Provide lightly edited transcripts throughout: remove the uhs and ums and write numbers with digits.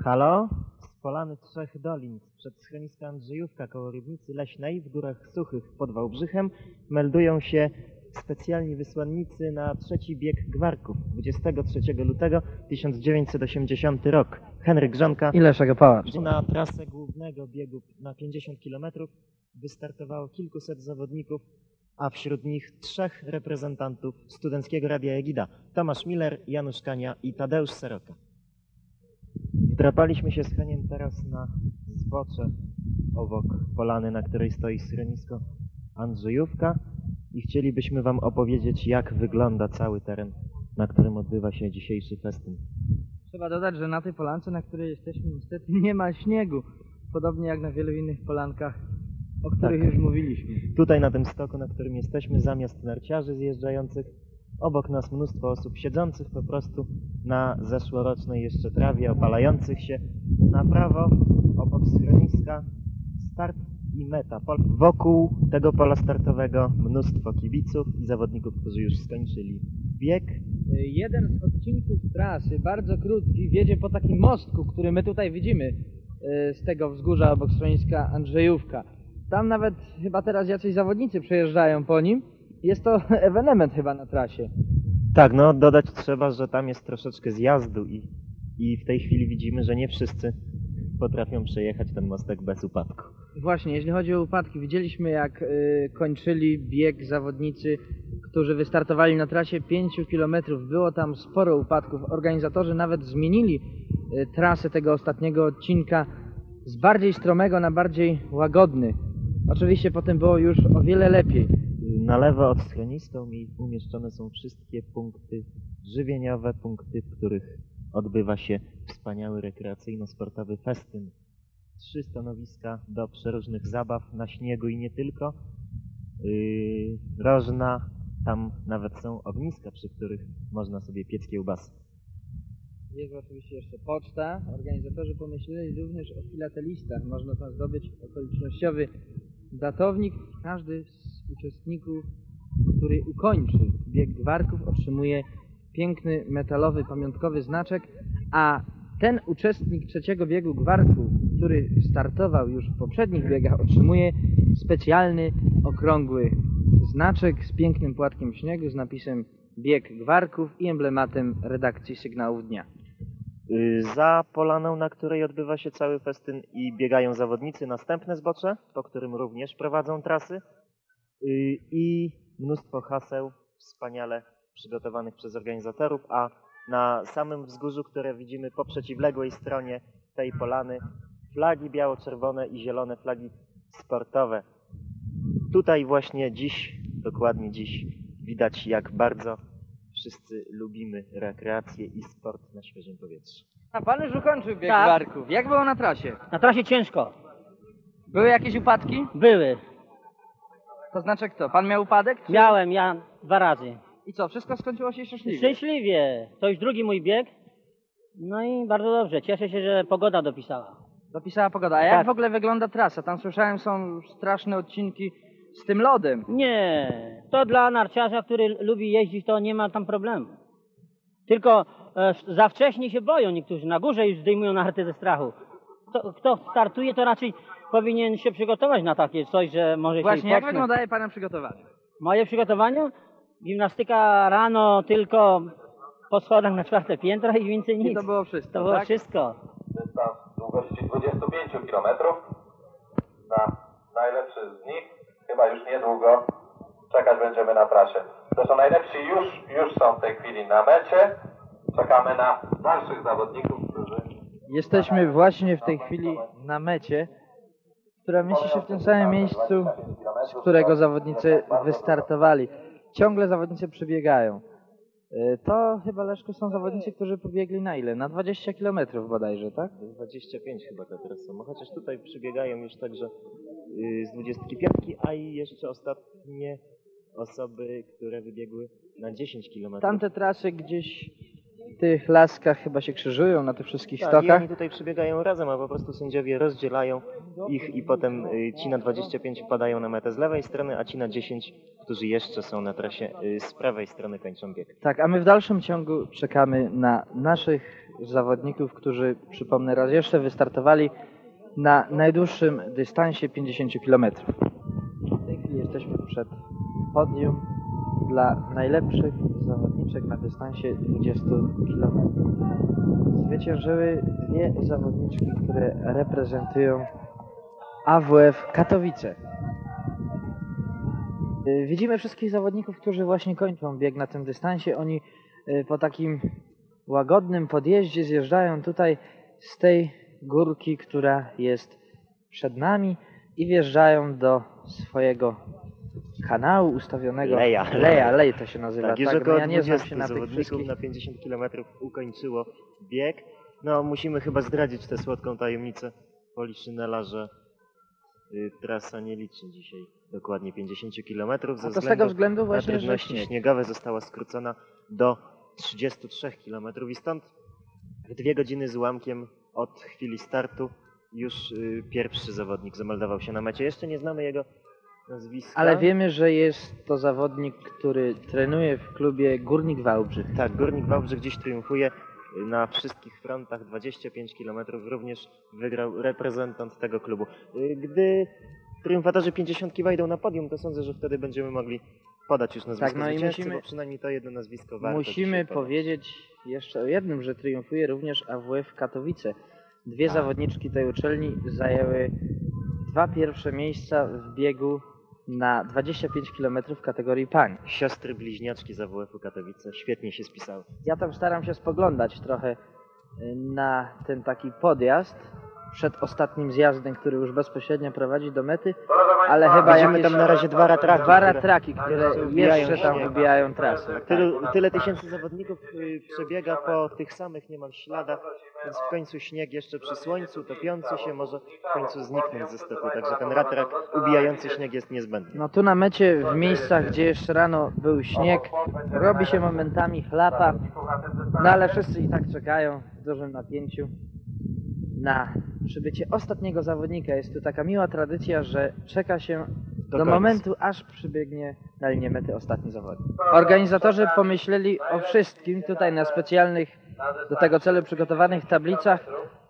Halo? Z Polany Trzech Dolin, sprzed schroniska Andrzejówka koło Rybnicy Leśnej w Górach Suchych pod Wałbrzychem meldują się specjalni wysłannicy na trzeci bieg Gwarków 23 lutego 1980 rok. Henryk Grzonka. I Leszek Opałacz. Na trasę głównego biegu na 50 km wystartowało kilkuset zawodników, a wśród nich trzech reprezentantów Studenckiego Radia Egida: Tomasz Miller, Janusz Kania i Tadeusz Seroka. Wdrapaliśmy się z Heniem teraz na zbocze obok polany, na której stoi schronisko Andrzejówka, i chcielibyśmy Wam opowiedzieć, jak wygląda cały teren, na którym odbywa się dzisiejszy festyn. Trzeba dodać, że na tej polance, na której jesteśmy, niestety nie ma śniegu. Podobnie jak na wielu innych polankach, o których już mówiliśmy. Tutaj na tym stoku, na którym jesteśmy, zamiast narciarzy zjeżdżających, obok nas mnóstwo osób siedzących po prostu na zeszłorocznej jeszcze trawie, opalających się. Na prawo, obok schroniska, start i meta. Wokół tego pola startowego mnóstwo kibiców i zawodników, którzy już skończyli bieg. Jeden z odcinków trasy, bardzo krótki, wiedzie po takim mostku, który my tutaj widzimy z tego wzgórza obok schroniska Andrzejówka. Tam nawet chyba teraz jacyś zawodnicy przejeżdżają po nim. Jest to ewenement chyba na trasie. Tak, no dodać trzeba, że tam jest troszeczkę zjazdu i w tej chwili widzimy, że nie wszyscy potrafią przejechać ten mostek bez upadku. Właśnie, jeśli chodzi o upadki, widzieliśmy jak kończyli bieg zawodnicy, którzy wystartowali na trasie 5 km. Było tam sporo upadków. Organizatorzy nawet zmienili trasę tego ostatniego odcinka z bardziej stromego na bardziej łagodny. Oczywiście potem było już o wiele lepiej. Na lewo od schroniska umieszczone są wszystkie punkty żywieniowe, punkty, w których odbywa się wspaniały rekreacyjno-sportowy festyn. 3 stanowiska do przeróżnych zabaw na śniegu i nie tylko. Rożna, tam nawet są ogniska, przy których można sobie piec kiełbasy. Jest oczywiście jeszcze poczta. Organizatorzy pomyśleli również o filatelistach. Można tam zdobyć okolicznościowy datownik. Każdy z uczestników, który ukończy bieg Gwarków, otrzymuje piękny metalowy pamiątkowy znaczek, a ten uczestnik trzeciego biegu Gwarków, który startował już w poprzednich biegach, otrzymuje specjalny, okrągły znaczek z pięknym płatkiem śniegu z napisem Bieg Gwarków i emblematem redakcji Sygnałów Dnia. Za polaną, na której odbywa się cały festyn i biegają zawodnicy, następne zbocze, po którym również prowadzą trasy, i mnóstwo haseł wspaniale przygotowanych przez organizatorów, a na samym wzgórzu, które widzimy po przeciwległej stronie tej polany, flagi biało-czerwone i zielone, flagi sportowe. Tutaj właśnie dziś, dokładnie dziś, widać, jak bardzo wszyscy lubimy rekreację i sport na świeżym powietrzu. A pan już ukończył bieg Tak. Gwarków. Jak było na trasie? Na trasie ciężko. Były jakieś upadki? Były. To znaczy kto? Pan miał upadek? Czy... Miałem ja 2 razy. I co? Wszystko skończyło się szczęśliwie? Szczęśliwie. To już drugi mój bieg. No i bardzo dobrze. Cieszę się, że pogoda dopisała. Dopisała pogoda. A jak Tak. w ogóle wygląda trasa? Tam słyszałem, są straszne odcinki z tym lodem. Nie. To dla narciarza, który lubi jeździć, to nie ma tam problemu. Tylko za wcześnie się boją niektórzy. Na górze już zdejmują narty ze strachu. Kto startuje, to raczej powinien się przygotować na takie coś, że może Właśnie, się jak potknąć. wyglądaje pana przygotowanie? Moje przygotowania? Gimnastyka rano tylko po schodach na 4. piętro i więcej nic. I to było wszystko, To było tak? wszystko. Dystans długości 25 km. Na najlepszy z nich chyba już niedługo czekać będziemy na trasie. Zresztą najlepsi już są w tej chwili na mecie. Czekamy na dalszych zawodników, którzy... Jesteśmy właśnie w tej chwili na mecie, która mieści się w tym samym miejscu, z którego zawodnicy wystartowali. Ciągle zawodnicy przebiegają. To chyba, Leszku, są zawodnicy, którzy pobiegli na ile? Na 20 km bodajże, tak? 25 chyba to teraz są, chociaż tutaj przybiegają już także z 25, a i jeszcze ostatnie osoby, które wybiegły na 10 km. Tamte trasy gdzieś w tych laskach chyba się krzyżują na tych wszystkich Tak, i stokach. oni tutaj przebiegają razem, a po prostu sędziowie rozdzielają ich i potem ci na 25 wpadają na metę z lewej strony, a ci na 10, którzy jeszcze są na trasie z prawej strony, kończą bieg. Tak, a my w dalszym ciągu czekamy na naszych zawodników, którzy, przypomnę raz jeszcze, wystartowali na najdłuższym dystansie 50 km. W tej chwili jesteśmy przed podium dla najlepszych zawodniczek na dystansie 20 km. Zwyciężyły dwie zawodniczki, które reprezentują AWF Katowice. Widzimy wszystkich zawodników, którzy właśnie kończą bieg na tym dystansie. Oni po takim łagodnym podjeździe zjeżdżają tutaj z tej górki, która jest przed nami i wjeżdżają do swojego kanału ustawionego. Lej to się nazywa. Tak, już tak? około Ja nie znam 20 się na tych zawodników wszystkich. na 50 km ukończyło bieg. No, musimy chyba zdradzić tę słodką tajemnicę Poliszynela, że trasa nie liczy dzisiaj dokładnie 50 km. A to z tego względu na właśnie, że trudności śnieg. śniegowe została skrócona do 33 km i stąd w 2 godziny z ułamkiem od chwili startu już pierwszy zawodnik zameldował się na mecie. Jeszcze nie znamy jego nazwiska. Ale wiemy, że jest to zawodnik, który trenuje w klubie Górnik Wałbrzych. Tak, Górnik Wałbrzych dziś triumfuje na wszystkich frontach. 25 km również wygrał reprezentant tego klubu. Gdy triumfatorzy 50 wejdą na podium, to sądzę, że wtedy będziemy mogli podać już nazwisko Tak, no i zwycięzcy, bo przynajmniej to jedno nazwisko warto Musimy dzisiaj podać. powiedzieć jeszcze o jednym, że triumfuje również AWF Katowice. Dwie zawodniczki tej uczelni zajęły 2 pierwsze miejsca w biegu na 25 km w kategorii pań. Siostry bliźniaczki z AWF-u Katowice świetnie się spisały. Ja tam staram się spoglądać trochę na ten taki podjazd przed ostatnim zjazdem, który już bezpośrednio prowadzi do mety, ale chyba Widzimy jakieś tam na razie dwa ratraki, które ubijają jeszcze tam śnieg. wybijają trasę. Tyle tysięcy zawodników przebiega po tych samych niemal śladach, więc w końcu śnieg jeszcze przy słońcu topiący się może w końcu zniknąć ze stopu, także ten ratrak ubijający śnieg jest niezbędny. No tu na mecie, w miejscach, gdzie jeszcze rano był śnieg, robi się momentami chlapa, no ale wszyscy i tak czekają w dużym napięciu na przybycie ostatniego zawodnika. Jest tu taka miła tradycja, że czeka się do końca. momentu, aż przybiegnie na linię mety ostatni zawodnik. Organizatorzy pomyśleli o wszystkim tutaj na specjalnych do tego celu przygotowanych tablicach.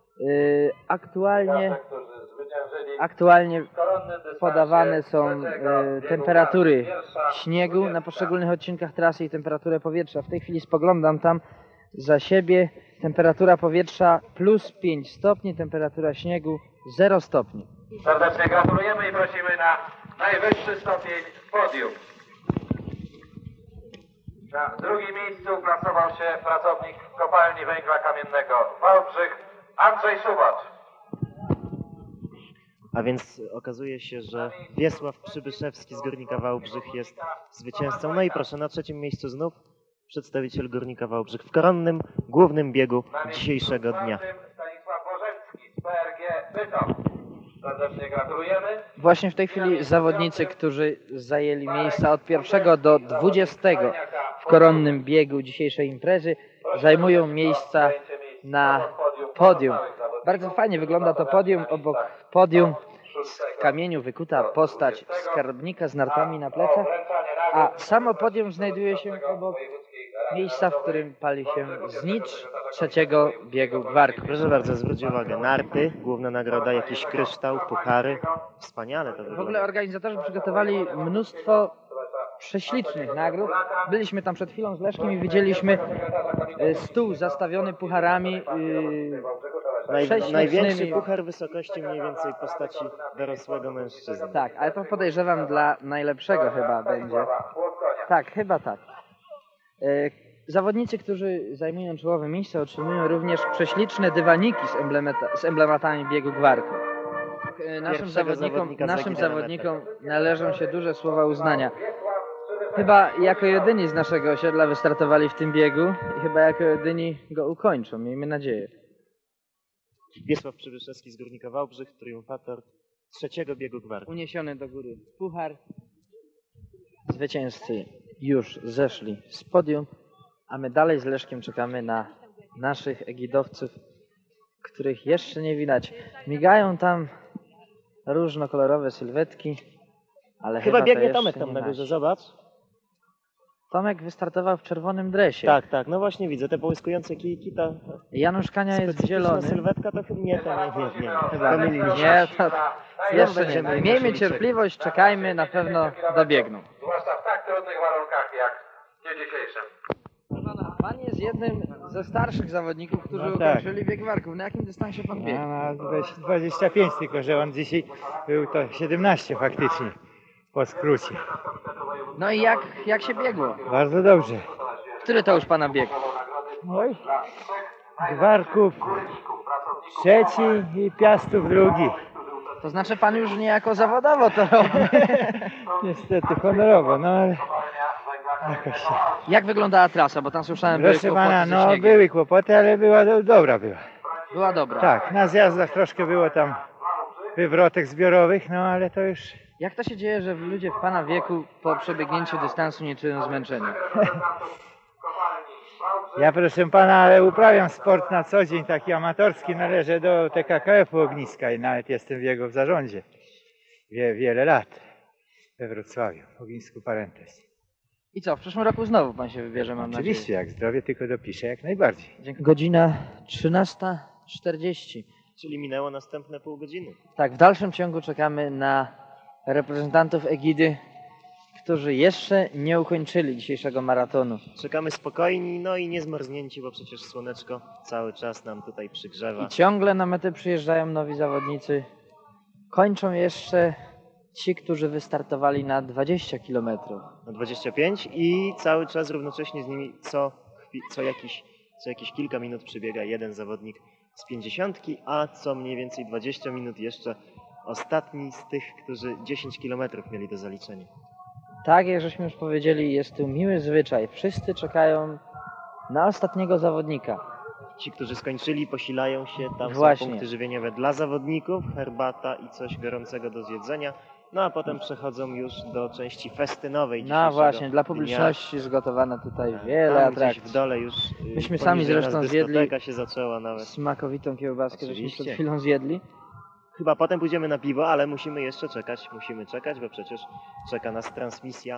Aktualnie podawane są temperatury śniegu na poszczególnych odcinkach trasy i temperaturę powietrza. W tej chwili spoglądam tam za siebie. Temperatura powietrza plus 5 stopni, temperatura śniegu 0 stopni. Serdecznie gratulujemy i prosimy na najwyższy stopień podium. Na drugim miejscu plasował się pracownik kopalni węgla kamiennego Wałbrzych Andrzej Szubacz. A więc okazuje się, że Wiesław Przybyszewski z Górnika Wałbrzych jest zwycięzcą. No i proszę, na trzecim miejscu znów przedstawiciel Górnika Wałbrzych w koronnym, głównym biegu dzisiejszego dnia. Stanisław Bożecki z PRG Bytom. Serdecznie gratulujemy. Właśnie w tej chwili zawodnicy, którzy zajęli miejsca od 1 do 20 w koronnym biegu dzisiejszej imprezy, zajmują miejsca na podium. Bardzo fajnie wygląda to podium. Obok podium z kamieniu wykuta postać skarbnika z nartami na plecach, a samo podium znajduje się obok miejsca, w którym pali się znicz trzeciego biegu gwarku. Proszę bardzo, zwróć uwagę, narty, główna nagroda, jakiś kryształ, puchary. Wspaniale to W ogóle wygląda. organizatorzy przygotowali mnóstwo prześlicznych nagród. Byliśmy tam przed chwilą z Leszkiem i widzieliśmy stół zastawiony pucharami prześlicznymi. Największy puchar wysokości mniej więcej postaci dorosłego mężczyzny. Tak, ale to podejrzewam dla najlepszego chyba będzie. Tak, chyba tak. Zawodnicy, którzy zajmują czołowe miejsca, otrzymują również prześliczne dywaniki z emblematami biegu gwarku. Naszym zawodnikom należą się duże słowa uznania. Chyba jako jedyni z naszego osiedla wystartowali w tym biegu i chyba jako jedyni go ukończą, miejmy nadzieję. Wiesław Przybyszewski z Górnika Wałbrzych, triumfator trzeciego biegu gwarku. Uniesiony do góry puchar. Zwycięzcy już zeszli z podium, a my dalej z Leszkiem czekamy na naszych egidowców, których jeszcze nie widać. Migają tam różnokolorowe sylwetki, ale Chyba to biegnie jeszcze Tomek tam nie na nasi. górze, zobacz. Tomek wystartował w czerwonym dresie. Tak, tak, no właśnie widzę te połyskujące kijki, ta Janusz Kania jest w specyficzna zielonym. sylwetka, to chyba nie, nie. Chyba Pomyliliśmy się. nie, to jeszcze nie. będziemy Miejmy musieli cierpliwość, czekajmy, na pewno dobiegną. Zwłaszcza w tak trudnych warunkach jak w dniu dzisiejszym. Pan jest jednym ze starszych zawodników, którzy No tak. ukończyli bieg warków. Na jakim dystansie pan biegł? A na 25, tylko że on dzisiaj był to 17 faktycznie po skrócie. No i jak się biegło? Bardzo dobrze. Który to już pana bieg? Oj, Gwarków trzeci i Piastów drugi. To znaczy pan już niejako zawodowo to robi. Niestety honorowo, no ale jakoś się. Jak wyglądała trasa? Bo tam słyszałem, były Proszę kłopoty pana, ze no śniegiem. były kłopoty, ale dobra była. Była dobra. Tak, na zjazdach troszkę było tam wywrotek zbiorowych, no ale to już Jak to się dzieje, że ludzie w pana wieku po przebiegnięciu dystansu nie czują zmęczenia? ja proszę pana, ale uprawiam sport na co dzień, taki amatorski, należę do TKKF-u Ogniska i nawet jestem w jego zarządzie wiele lat we Wrocławiu, w Ognisku Parentes. I co, w przyszłym roku znowu pan się wybierze, mam Oczywiście, jak zdrowie tylko dopiszę, jak najbardziej. nadzieję. Godzina 13:40. Czyli minęło następne pół godziny. Tak, w dalszym ciągu czekamy na reprezentantów Egidy, którzy jeszcze nie ukończyli dzisiejszego maratonu. Czekamy spokojni, no i niezmarznięci, bo przecież słoneczko cały czas nam tutaj przygrzewa. I ciągle na metę przyjeżdżają nowi zawodnicy. Kończą jeszcze ci, którzy wystartowali na 20 km. Na 25 i cały czas równocześnie z nimi co jakieś kilka minut przybiega jeden zawodnik z 50, a co mniej więcej 20 minut jeszcze ostatni z tych, którzy 10 km mieli do zaliczenia. Tak, jak żeśmy już powiedzieli, jest tu miły zwyczaj. Wszyscy czekają na ostatniego zawodnika. Ci, którzy skończyli, posilają się, tam Właśnie. są punkty żywieniowe dla zawodników, herbata i coś gorącego do zjedzenia, no a potem przechodzą już do części festynowej No dzisiejszego właśnie, dla dnia. publiczności zgotowane tutaj wiele Tam gdzieś atrakcji. w dole już Myśmy sami poniżej nas zresztą zjedli dyskoteka się zaczęła nawet. smakowitą kiełbaskę, żeśmy Oczywiście. przed chwilą zjedli. Chyba potem pójdziemy na piwo, ale musimy jeszcze czekać, bo przecież czeka nas transmisja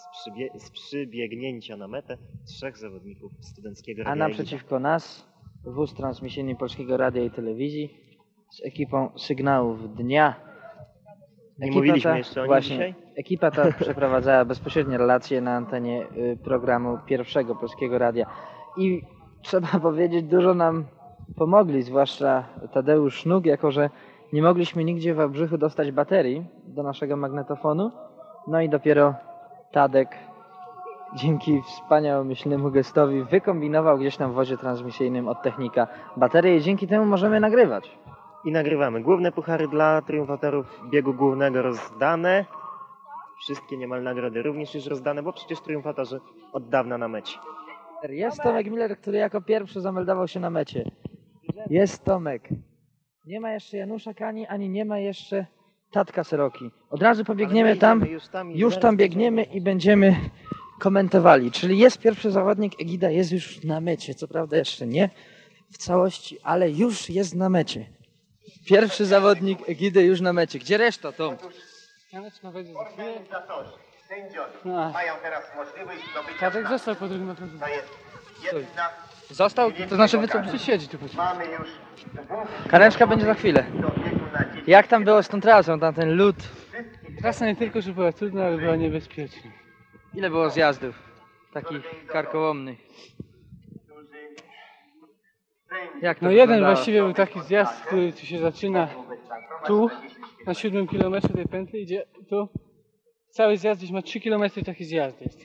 z przybiegnięcia na metę 3 zawodników studenckiego A radia. naprzeciwko nas wóz transmisyjny Polskiego Radia i Telewizji z ekipą Sygnałów Dnia. Nie mówiliśmy jeszcze o nim właśnie, dzisiaj? Ekipa ta przeprowadzała bezpośrednie relacje na antenie programu pierwszego Polskiego Radia. I trzeba powiedzieć, dużo nam pomogli, zwłaszcza Tadeusz Sznuk, jako że nie mogliśmy nigdzie w Wałbrzychu dostać baterii do naszego magnetofonu. No i dopiero Tadek dzięki wspaniałomyślnemu gestowi wykombinował gdzieś tam w wozie transmisyjnym od technika baterię i dzięki temu możemy nagrywać. I nagrywamy. Główne puchary dla triumfatorów biegu głównego rozdane. Wszystkie niemal nagrody również już rozdane, bo przecież triumfatorzy od dawna na mecie. Jest Tomek Miller, który jako pierwszy zameldował się na mecie. Jest Tomek. Nie ma jeszcze Janusza Kani, ani nie ma jeszcze Tatka Seroki. Od razu pobiegniemy Ale my tam, idziemy i już zaraz tam biegniemy i będziemy komentowali. Czyli jest pierwszy zawodnik, Egida jest już na mecie. Co prawda jeszcze nie w całości, ale już jest na mecie. Pierwszy zawodnik Egidy już na mecie. Gdzie reszta, Tom? Mają teraz możliwość zdobycia Tadek został po drugim okrążeniu. To jest jedna Został? To znaczy wy co? Siedzi tu po Mamy już Karenczka będzie za chwilę. do biegu na 10. Jak tam było z tą trasą, tam ten lód? Trasa nie tylko, że była trudna, ale była niebezpieczna. Ile było zjazdów? Takich karkołomnych. Jak to No jeden wyglądało? właściwie był taki zjazd, który tu się zaczyna tu, na 7 km tej pętli, idzie tu. Cały zjazd gdzieś ma 3 km, taki zjazd jest.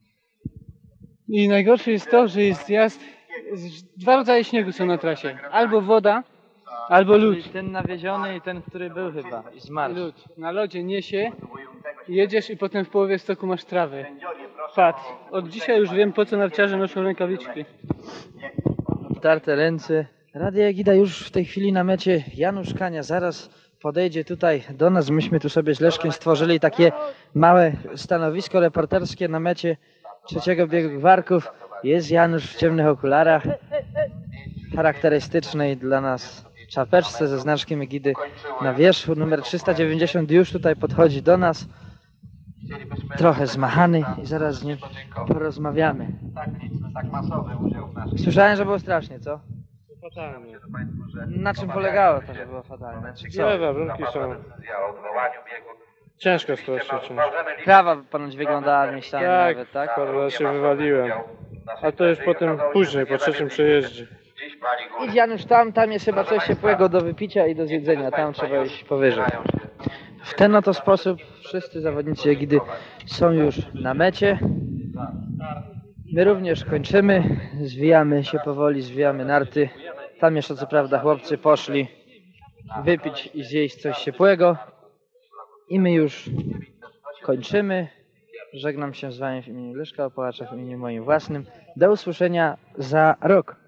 I najgorsze jest to, że jest zjazd, dwa rodzaje śniegu są na trasie. Albo woda, albo lód. Czyli ten nawieziony i ten, który był chyba i zmarł. Lód. Na lodzie niesie, jedziesz i potem w połowie stoku masz trawę. Patrz, od dzisiaj już wiem, po co narciarze noszą rękawiczki. Obtarte ręce. Radia Egida już w tej chwili na mecie. Janusz Kania zaraz podejdzie tutaj do nas. Myśmy tu sobie z Leszkiem stworzyli takie małe stanowisko reporterskie na mecie trzeciego biegu Gwarków. Jest Janusz w ciemnych okularach, charakterystycznej dla nas czapeczce ze znaczkiem Egidy na wierzchu. Numer 390 już tutaj podchodzi do nas. Chcielibyśmy trochę zmachany i zaraz z nim porozmawiamy. Tak masowy udział w naszej Słyszałem, że było strasznie, co? Fatalnie. Na czym polegało to, że było fatalne? Czy co? Lewe warunki są. decyzja o odwołaniu biegu. Ciężko strasznie czymś. Trawa ponoć wyglądała miejscami Tak, nawet, tak? parę razy się wywaliłem. A to już potem później, po trzecim przejeździe. Dziś pali górę. Idź Janusz tam jest chyba coś ciepłego do wypicia i do zjedzenia, tam trzeba iść powyżej. W ten oto sposób wszyscy zawodnicy Egidy są już na mecie. My również kończymy, zwijamy się powoli, zwijamy narty. Tam jeszcze co prawda chłopcy poszli wypić i zjeść coś ciepłego. I my już kończymy. Żegnam się z wami w imieniu Leszka Opałacza, w imieniu moim własnym. Do usłyszenia za rok.